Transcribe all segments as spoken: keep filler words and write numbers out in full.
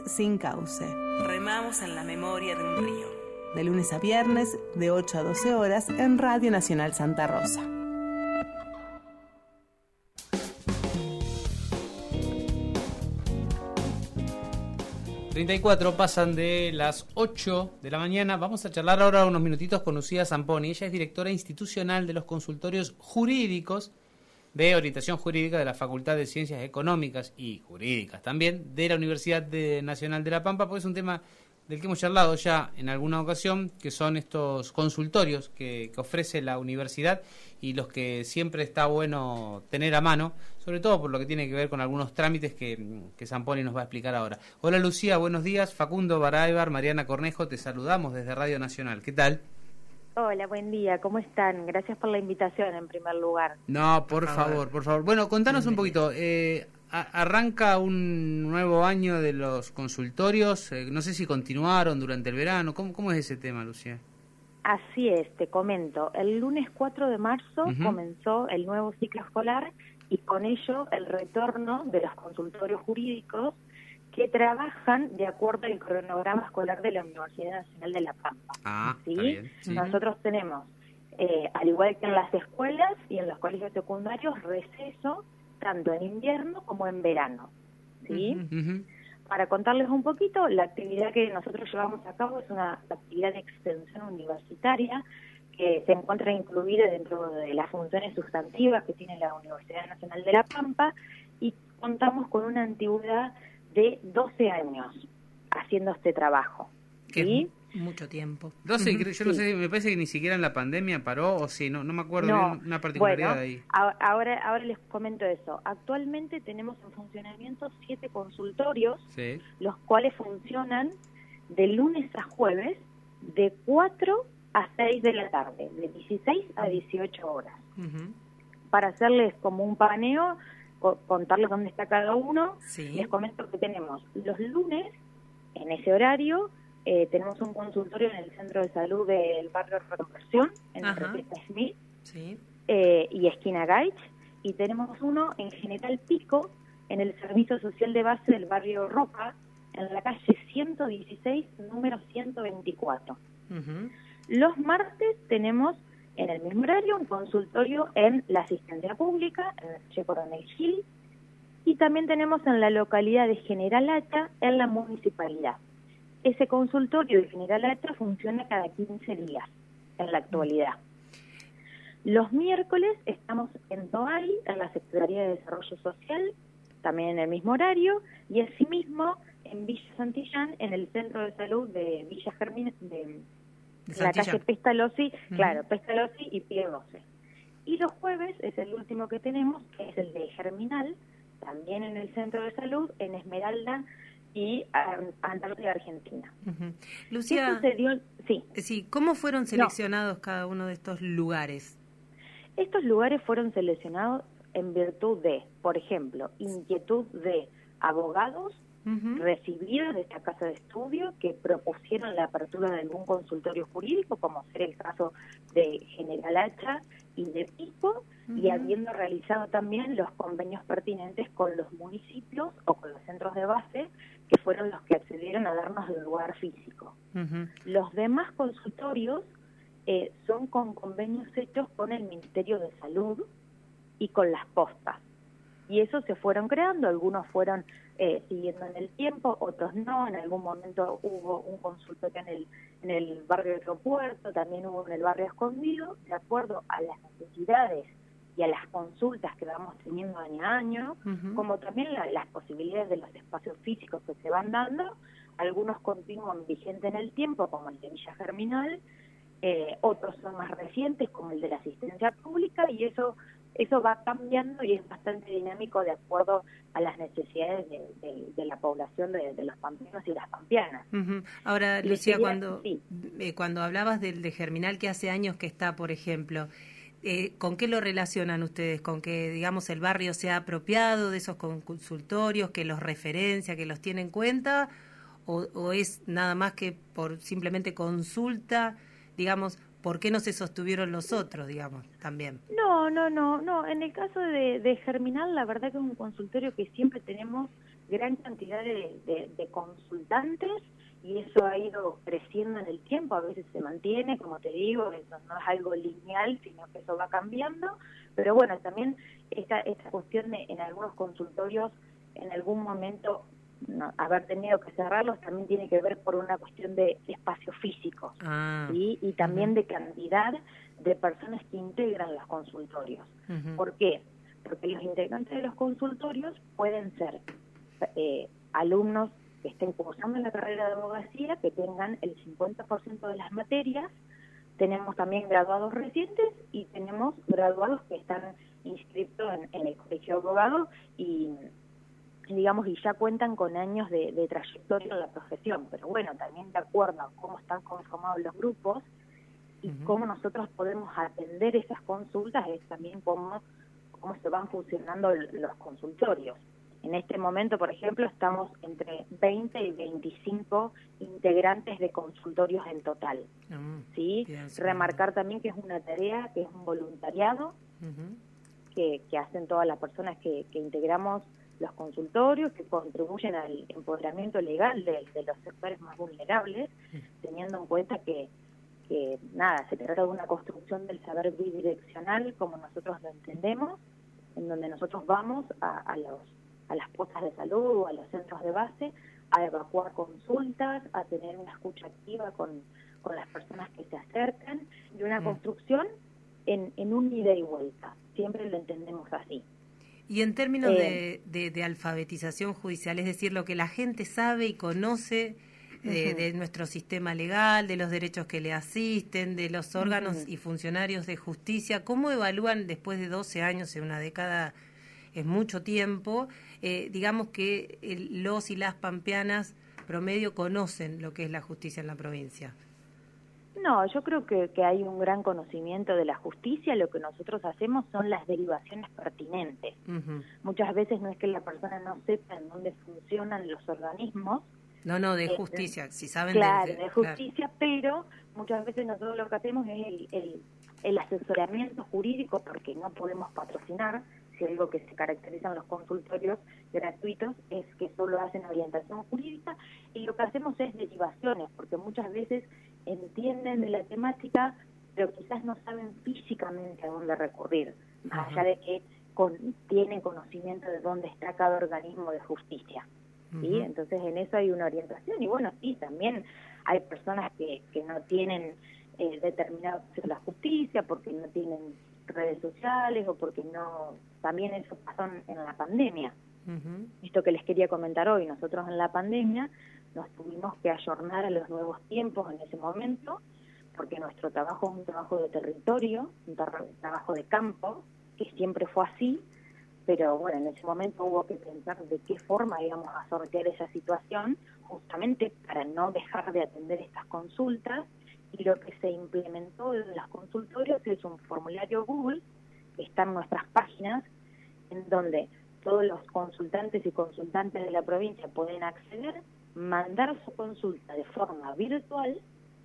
sin cauce. Remamos en la memoria de un río. De lunes a viernes, de ocho a doce horas, en Radio Nacional Santa Rosa. treinta y cuatro pasan de las ocho de la mañana. Vamos a charlar ahora unos minutitos con Lucía Zamponi. Ella es directora institucional de los consultorios jurídicos de orientación jurídica de la Facultad de Ciencias Económicas y Jurídicas también de la Universidad de Nacional de La Pampa, porque es un tema del que hemos charlado ya en alguna ocasión, que son estos consultorios que, que ofrece la universidad y los que siempre está bueno tener a mano, sobre todo por lo que tiene que ver con algunos trámites que, que Zamponi nos va a explicar ahora. Hola Lucía, buenos días. Facundo Baraybar, Mariana Cornejo, te saludamos desde Radio Nacional. ¿Qué tal? Hola, buen día, ¿cómo están? Gracias por la invitación en primer lugar. No, por, por favor. favor, por favor. Bueno, contanos un poquito, eh, a, arranca un nuevo año de los consultorios, eh, no sé si continuaron durante el verano, ¿cómo, cómo es ese tema, Lucía? Así es, te comento, el lunes cuatro de marzo Uh-huh. comenzó el nuevo ciclo escolar y con ello el retorno de los consultorios jurídicos que trabajan de acuerdo al cronograma escolar de la Universidad Nacional de La Pampa. Ah, ¿sí? está bien, sí. Nosotros tenemos, eh, al igual que en las escuelas y en los colegios secundarios, receso tanto en invierno como en verano. ¿Sí? Uh-huh. Uh-huh. Para contarles un poquito, la actividad que nosotros llevamos a cabo es una actividad de extensión universitaria que se encuentra incluida dentro de las funciones sustantivas que tiene la Universidad Nacional de La Pampa y contamos con una antigüedad de doce años haciendo este trabajo. ¿Sí? Mucho tiempo. doce, Uh-huh, yo no sí. sé, me parece que ni siquiera en la pandemia paró, o sí, no no me acuerdo No, bien una particularidad bueno, ahí. a- ahora, ahora les comento eso. Actualmente tenemos en funcionamiento siete consultorios, Sí. los cuales funcionan de lunes a jueves de cuatro a seis de la tarde, de dieciséis a dieciocho horas. Uh-huh. Para hacerles como un paneo, co- contarles dónde está cada uno, Sí. les comento que tenemos los lunes, en ese horario, eh, tenemos un consultorio en el Centro de Salud del barrio Reconversión, en Ajá. Enriqueta Smith, Sí. eh, y esquina Gaich, y tenemos uno en General Pico, en el Servicio Social de Base del barrio Roca, en la calle ciento dieciséis, número ciento veinticuatro. Uh-huh. Los martes tenemos en el mismo horario un consultorio en la asistencia pública, en el Che Coronel Gil, y también tenemos en la localidad de General Hacha, en la municipalidad. Ese consultorio de General Hacha funciona cada quince días en la actualidad. Los miércoles estamos en Toay, en la Secretaría de Desarrollo Social, también en el mismo horario, y asimismo en Villa Santillán, en el Centro de Salud de Villa Germina, de De la calle Santillán. Pestalozzi, Ujú. claro, Pestalozzi y Pie doce. Y los jueves es el último que tenemos, que es el de Germinal, también en el Centro de Salud, en Esmeralda y ah, Antártida Argentina. Uh-huh. ¿Qué Lucía, sucedió? Sí, sí, ¿cómo fueron seleccionados cada uno de estos lugares? estos lugares fueron seleccionados en virtud de, por ejemplo, inquietud de abogados Uh-huh. recibidos de esta casa de estudio que propusieron la apertura de algún consultorio jurídico, como ser el caso de General Hacha y de Pico, y Ujú. habiendo realizado también los convenios pertinentes con los municipios o con los centros de base, que fueron los que accedieron a darnos el lugar físico. Uh-huh. Los demás consultorios eh, son con convenios hechos con el Ministerio de Salud y con las postas. Y esos se fueron creando, algunos fueron eh, siguiendo en el tiempo, otros no. En algún momento hubo un consultorio en el, en el barrio de Aeropuerto, también hubo en el barrio Escondido, de acuerdo a las necesidades y a las consultas que vamos teniendo año a año, Uh-huh. como también la- las posibilidades de los espacios físicos que se van dando. Algunos continúan vigentes en el tiempo, como el de Villa Germinal, eh, otros son más recientes, como el de la asistencia pública, y eso eso va cambiando y es bastante dinámico de acuerdo a las necesidades de, de, de la población de, de los pampeanos y las pampeanas. Uh-huh. Ahora, Les Lucía, quería- cuando sí. eh, cuando hablabas del de Germinal, que hace años que está, por ejemplo, eh, ¿con qué lo relacionan ustedes? ¿Con que, digamos, el barrio se ha apropiado de esos consultorios, que los referencia, que los tiene en cuenta? ¿O, o es nada más que por simplemente consulta, digamos, por qué no se sostuvieron los otros, digamos, también? No, no, no, no. En el caso de, de Germinal, la verdad que es un consultorio que siempre tenemos gran cantidad de, de, de consultantes, y eso ha ido creciendo en el tiempo, a veces se mantiene, como te digo, eso no es algo lineal, sino que eso va cambiando, pero bueno, también esta, esta cuestión de en algunos consultorios, en algún momento, no, haber tenido que cerrarlos, también tiene que ver por una cuestión de espacio físico, ah, ¿sí? Y también uh-huh. de cantidad de personas que integran los consultorios. Uh-huh. ¿Por qué? Porque los integrantes de los consultorios pueden ser eh, alumnos que estén cursando la carrera de abogacía, que tengan el cincuenta por ciento de las materias. Tenemos también graduados recientes y tenemos graduados que están inscritos en, en el colegio de abogados y, digamos, y ya cuentan con años de, de trayectoria en la profesión. Pero bueno, también de acuerdo a cómo están conformados los grupos y uh-huh. cómo nosotros podemos atender esas consultas, es también cómo, cómo se van funcionando los consultorios. En este momento, por ejemplo, estamos entre veinte y veinticinco integrantes de consultorios en total. Uh-huh. ¿Sí? Bien, Remarcar también que es una tarea, que es un voluntariado, uh-huh. que, que hacen todas las personas que, que integramos los consultorios, que contribuyen al empoderamiento legal de, de los sectores más vulnerables, uh-huh. teniendo en cuenta que, que, nada, se trata de una construcción del saber bidireccional, como nosotros lo entendemos, en donde nosotros vamos a, a los a las postas de salud o a los centros de base, a evacuar consultas, a tener una escucha activa con, con las personas que se acercan, y una mm. construcción en, en un ida y vuelta. Siempre lo entendemos así. Y en términos eh, de, de, de alfabetización judicial, es decir, lo que la gente sabe y conoce de, uh-huh. de nuestro sistema legal, de los derechos que le asisten, de los órganos uh-huh. y funcionarios de justicia, ¿cómo evalúan después de doce años, en una década? Es mucho tiempo, eh, digamos que el, los y las pampeanas promedio conocen lo que es la justicia en la provincia. No, yo creo que, que hay un gran conocimiento de la justicia. Lo que nosotros hacemos son las derivaciones pertinentes. Uh-huh. Muchas veces no es que la persona no sepa en dónde funcionan los organismos. No, no, de justicia, eh, si saben. Claro, de, de, de justicia, claro. Pero muchas veces nosotros lo que hacemos es el, el, el asesoramiento jurídico, porque no podemos patrocinar. Si algo que se caracteriza en los consultorios gratuitos es que solo hacen orientación jurídica, y lo que hacemos es derivaciones, porque muchas veces entienden de la temática, pero quizás no saben físicamente a dónde recurrir, más allá de que con, tienen conocimiento de dónde está cada organismo de justicia. ¿Sí? Uh-huh. Entonces en eso hay una orientación, y bueno, sí, también hay personas que, que no tienen eh, determinado acceso a la justicia porque no tienen redes sociales o porque no, también eso pasó en la pandemia. Uh-huh. Esto que les quería comentar hoy, nosotros en la pandemia nos tuvimos que ayornar a los nuevos tiempos en ese momento, porque nuestro trabajo es un trabajo de territorio, un tra- trabajo de campo, que siempre fue así, pero bueno, en ese momento hubo que pensar de qué forma íbamos a sortear esa situación, justamente para no dejar de atender estas consultas. Y lo que se implementó en los consultorios es un formulario Google, que está en nuestras páginas, en donde todos los consultantes y consultantes de la provincia pueden acceder, mandar su consulta de forma virtual,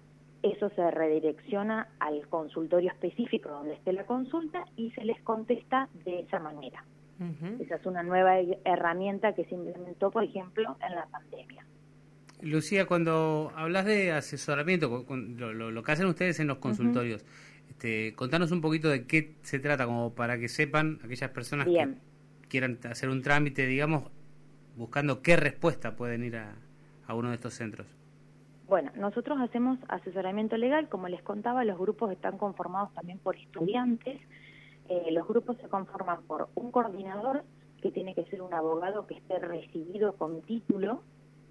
eso se redirecciona al consultorio específico donde esté la consulta y se les contesta de esa manera. Uh-huh. Esa es una nueva herramienta que se implementó, por ejemplo, en la pandemia. Lucía, cuando hablas de asesoramiento, lo, lo, lo que hacen ustedes en los consultorios, uh-huh. este, contanos un poquito de qué se trata, como para que sepan aquellas personas Bien. que quieran hacer un trámite, digamos, buscando qué respuesta pueden ir a, a uno de estos centros. Bueno, nosotros hacemos asesoramiento legal, como les contaba, los grupos están conformados también por estudiantes. Eh, los grupos se conforman por un coordinador, que tiene que ser un abogado que esté recibido con título,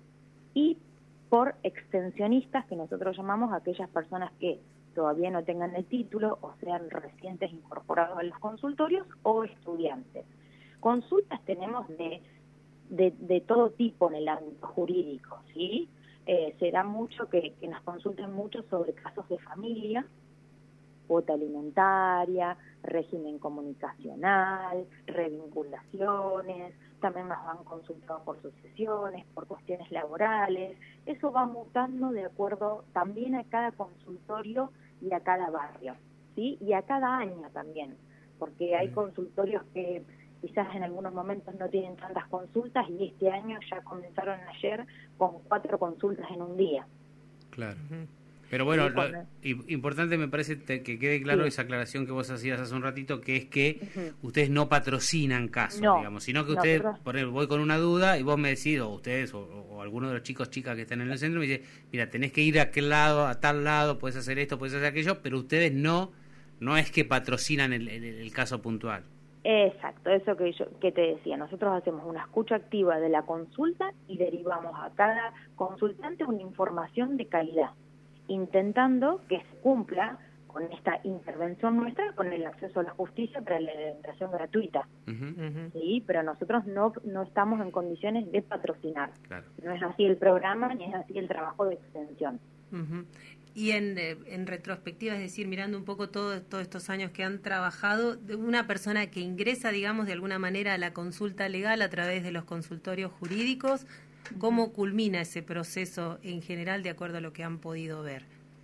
y por extensionistas, que nosotros llamamos a aquellas personas que todavía no tengan el título o sean recientes incorporados a los consultorios, o estudiantes. Consultas tenemos de, de, de todo tipo en el ámbito jurídico, ¿sí? Eh, se da mucho que, que nos consulten mucho sobre casos de familia, cuota alimentaria, régimen comunicacional, revinculaciones, también nos han consultado por sucesiones, por cuestiones laborales. Eso va mutando de acuerdo también a cada consultorio y a cada barrio, ¿sí? Y a cada año también, porque hay consultorios que, quizás en algunos momentos no tienen tantas consultas y este año ya comenzaron ayer con cuatro consultas en un día. Claro. Pero bueno, lo, cuando... importante me parece te, que quede claro sí. esa aclaración que vos hacías hace un ratito, que es que uh-huh. ustedes no patrocinan casos, no, digamos, sino que ustedes, nosotros... por ejemplo, voy con una duda y vos me decís, o ustedes, o, o alguno de los chicos, chicas que están en el centro, me dice, mira, tenés que ir a aquel lado, a tal lado, puedes hacer esto, puedes hacer aquello, pero ustedes no, no es que patrocinan el, el, el caso puntual. Exacto, eso que yo que te decía, nosotros hacemos una escucha activa de la consulta y derivamos a cada consultante una información de calidad, intentando que se cumpla con esta intervención nuestra, con el acceso a la justicia para la alimentación gratuita. Uh-huh. Sí, pero nosotros no no estamos en condiciones de patrocinar. Claro. No es así el programa ni es así el trabajo de extensión. Uh-huh. Y en, en retrospectiva, es decir, mirando un poco todo, todos estos años que han trabajado, de una persona que ingresa, digamos, de alguna manera a la consulta legal a través de los consultorios jurídicos, ¿cómo culmina ese proceso en general de acuerdo a lo que han podido ver?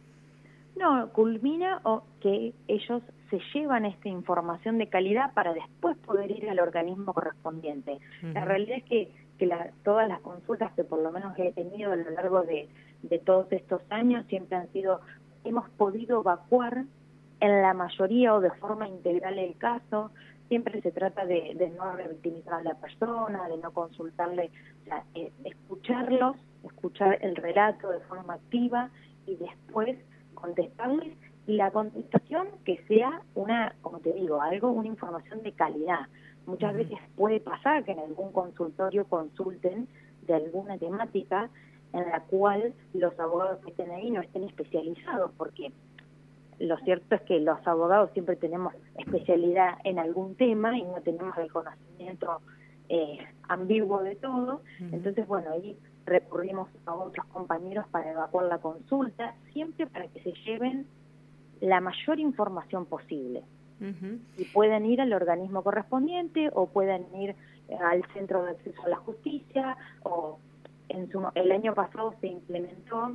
No, culmina o que ellos se llevan esta información de calidad para después poder ir al organismo correspondiente. Uh-huh. La realidad es que, que la, todas las consultas que por lo menos he tenido a lo largo de, de todos estos años siempre han sido, hemos podido evacuar en la mayoría o de forma integral el caso. Siempre se trata de, de no revictimizar a la persona, de no consultarle, o sea, eh, escucharlos, escuchar el relato de forma activa y después contestarles, y la contestación que sea una, como te digo, algo, una información de calidad. Muchas uh-huh. veces puede pasar que en algún consultorio consulten de alguna temática en la cual los abogados que estén ahí no estén especializados, porque lo cierto es que los abogados siempre tenemos especialidad en algún tema y no tenemos el conocimiento eh, ambiguo de todo. Uh-huh. Entonces, bueno, ahí recurrimos a otros compañeros para evacuar la consulta, siempre para que se lleven la mayor información posible. Uh-huh. Y pueden ir al organismo correspondiente o pueden ir al Centro de Acceso a la Justicia, o en su, el año pasado se implementó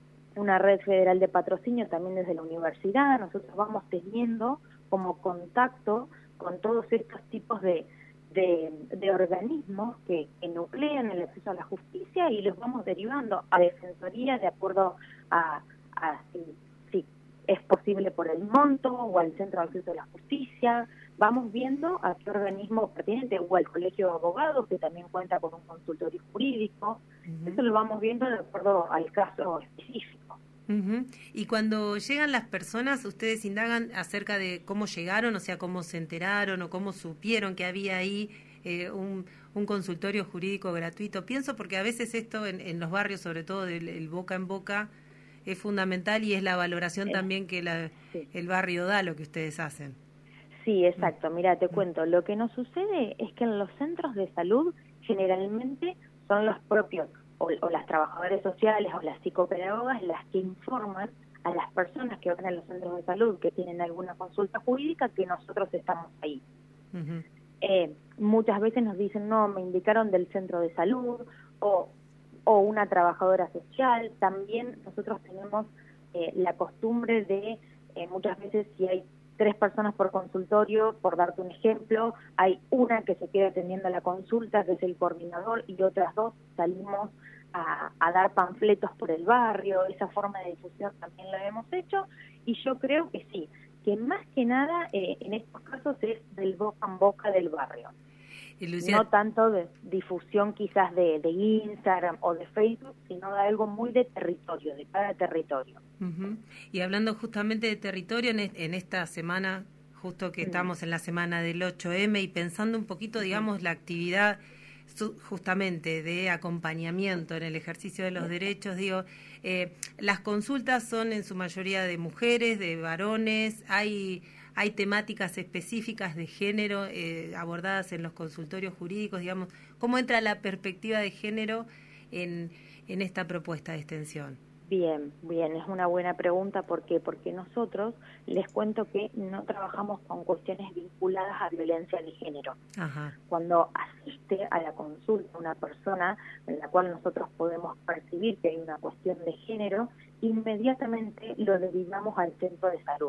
una red federal de patrocinio también desde la universidad. Nosotros vamos teniendo como contacto con todos estos tipos de De, de organismos que, que nuclean el acceso a la justicia y los vamos derivando a Defensoría de acuerdo a, a si, si es posible por el monto o al Centro de Acceso a la Justicia. Vamos viendo a qué organismo pertenece o al Colegio de Abogados, que también cuenta con un consultorio jurídico. Uh-huh. Eso lo vamos viendo de acuerdo al caso específico. Uh-huh. Y cuando llegan las personas, ustedes indagan acerca de cómo llegaron, o sea, cómo se enteraron o cómo supieron que había ahí eh, un, un consultorio jurídico gratuito. Pienso porque a veces esto en, en los barrios, sobre todo del el boca en boca, es fundamental y es la valoración eh, también que la, sí. el barrio da a lo que ustedes hacen. Sí, exacto. Mira, te cuento, lo que nos sucede es que en los centros de salud generalmente son los propios O, o las trabajadoras sociales o las psicopedagogas las que informan a las personas que van a los centros de salud que tienen alguna consulta jurídica que nosotros estamos ahí. Uh-huh. Eh, muchas veces nos dicen, no, me indicaron del centro de salud o, o una trabajadora social. También nosotros tenemos eh, la costumbre de, eh, muchas veces si hay tres personas por consultorio, por darte un ejemplo, hay una que se queda atendiendo la consulta, que es el coordinador, y otras dos salimos a, a dar panfletos por el barrio. Esa forma de difusión también la hemos hecho, y yo creo que sí, que más que nada eh, en estos casos es del boca en boca del barrio. Y Lucía... No tanto de difusión quizás de, de Instagram o de Facebook, sino de algo muy de territorio, de cada territorio. Uh-huh. Y hablando justamente de territorio, en, en esta semana, justo que uh-huh. estamos en la semana del ocho eme, y pensando un poquito, digamos, uh-huh. la actividad su, justamente de acompañamiento en el ejercicio de los uh-huh. derechos, digo, eh, las consultas son en su mayoría de mujeres, de varones, hay... ¿Hay temáticas específicas de género eh, abordadas en los consultorios jurídicos? Digamos, ¿cómo entra la perspectiva de género en, en esta propuesta de extensión? Bien, bien, es una buena pregunta. ¿Por qué? Porque nosotros, les cuento que no trabajamos con cuestiones vinculadas a violencia de género. Ajá. Cuando asiste a la consulta una persona en la cual nosotros podemos percibir que hay una cuestión de género, inmediatamente lo derivamos al centro de salud.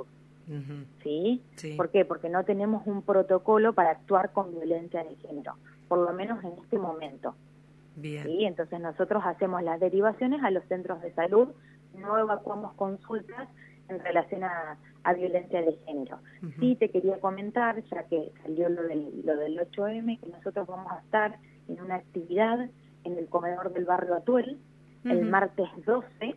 Uh-huh. ¿Sí? Sí. ¿Por qué? Porque no tenemos un protocolo para actuar con violencia de género, por lo menos en este momento. Bien. ¿Sí? Entonces nosotros hacemos las derivaciones a los centros de salud, no evacuamos consultas en relación a, a violencia de género. Uh-huh. Sí, te quería comentar, ya que salió lo del, lo del ocho eme, que nosotros vamos a estar en una actividad en el comedor del barrio Atuel, uh-huh. el martes doce,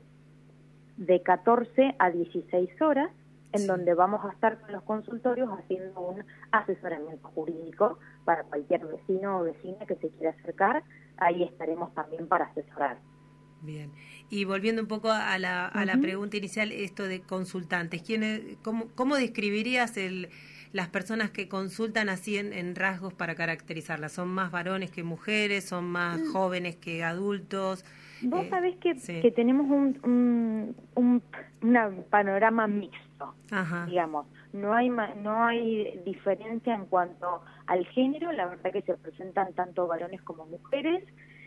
de catorce a dieciséis horas, en sí. donde vamos a estar con los consultorios haciendo un asesoramiento jurídico para cualquier vecino o vecina que se quiera acercar. Ahí estaremos también para asesorar. Bien. Y volviendo un poco a la, a uh-huh. la pregunta inicial, esto de consultantes, ¿quién, cómo, ¿cómo describirías el, las personas que consultan así en, en rasgos para caracterizarlas? ¿Son más varones que mujeres? ¿Son más uh-huh. jóvenes que adultos? Vos eh, sabés que, sí. que tenemos un, un, un una panorama mixto, Ajá. digamos. No hay no hay diferencia en cuanto al género, la verdad que se presentan tanto varones como mujeres.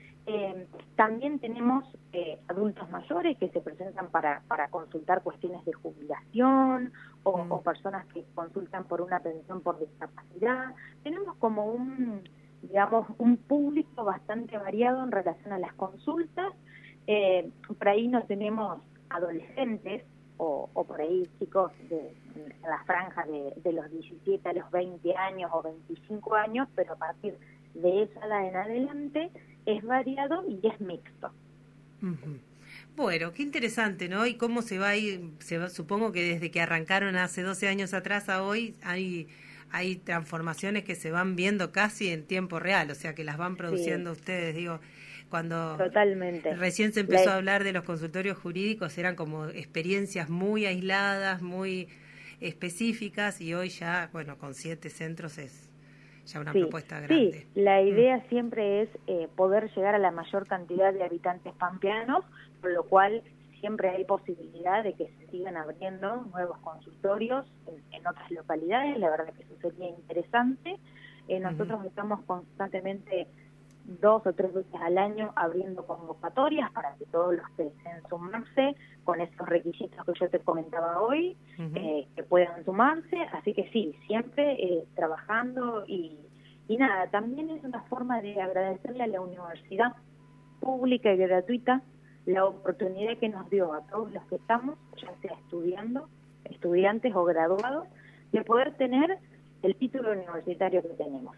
Eh, también tenemos eh, adultos mayores que se presentan para, para consultar cuestiones de jubilación o, mm. o personas que consultan por una pensión por discapacidad. Tenemos como un, digamos, un público bastante variado en relación a las consultas. Eh, por ahí no tenemos adolescentes o, o por ahí chicos de, en la franja de, de los diecisiete a los veinte años o veinticinco años, pero a partir de esa edad en adelante es variado y es mixto. Uh-huh. Bueno, qué interesante, ¿no? Y cómo se va a ir, se va, supongo que desde que arrancaron hace doce años atrás a hoy hay hay transformaciones que se van viendo casi en tiempo real, o sea que las van produciendo sí. ustedes, digo, cuando Totalmente. Recién se empezó La... a hablar de los consultorios jurídicos, eran como experiencias muy aisladas, muy específicas, y hoy ya, bueno, con siete centros es ya una sí, propuesta grande. Sí, la idea mm. siempre es eh, poder llegar a la mayor cantidad de habitantes pampeanos, por lo cual siempre hay posibilidad de que se sigan abriendo nuevos consultorios en, en otras localidades. La verdad que eso sería interesante. Eh, nosotros uh-huh. estamos constantemente dos o tres veces al año abriendo convocatorias para que todos los que deseen sumarse con esos requisitos que yo te comentaba hoy, uh-huh. eh, que puedan sumarse. Así que sí, siempre eh, trabajando y, y nada, también es una forma de agradecerle a la universidad pública y gratuita la oportunidad que nos dio a todos los que estamos, ya sea estudiando, estudiantes o graduados, de poder tener el título universitario que tenemos.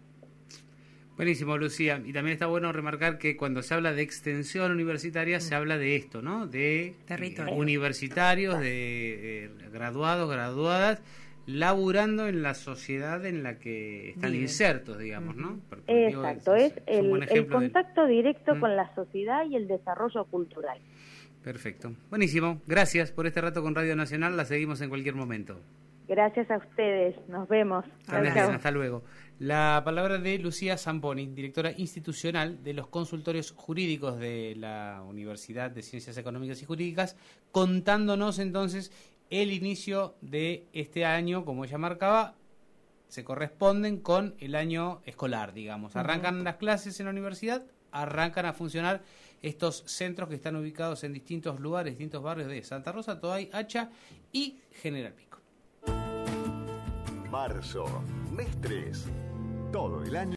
Buenísimo, Lucía. Y también está bueno remarcar que cuando se habla de extensión universitaria mm. se habla de esto, ¿no? De territorio. Eh, universitarios, de eh, graduados, graduadas, laburando en la sociedad en la que están Viven. insertos, digamos, ¿no? Porque, exacto, digo, es, es, es el, el contacto de... directo ¿Mm? con la sociedad y el desarrollo cultural. Perfecto. Buenísimo. Gracias por este rato con Radio Nacional. La seguimos en cualquier momento. Gracias a ustedes. Nos vemos. También, hasta luego. La palabra de Lucía Zamponi, directora institucional de los consultorios jurídicos de la Universidad de Ciencias Económicas y Jurídicas, contándonos entonces el inicio de este año, como ella marcaba, se corresponden con el año escolar, digamos. Arrancan uh-huh. las clases en la universidad, arrancan a funcionar estos centros que están ubicados en distintos lugares, distintos barrios de Santa Rosa, Toay, Hacha y General Pico. Marzo, mes tres, todo el año.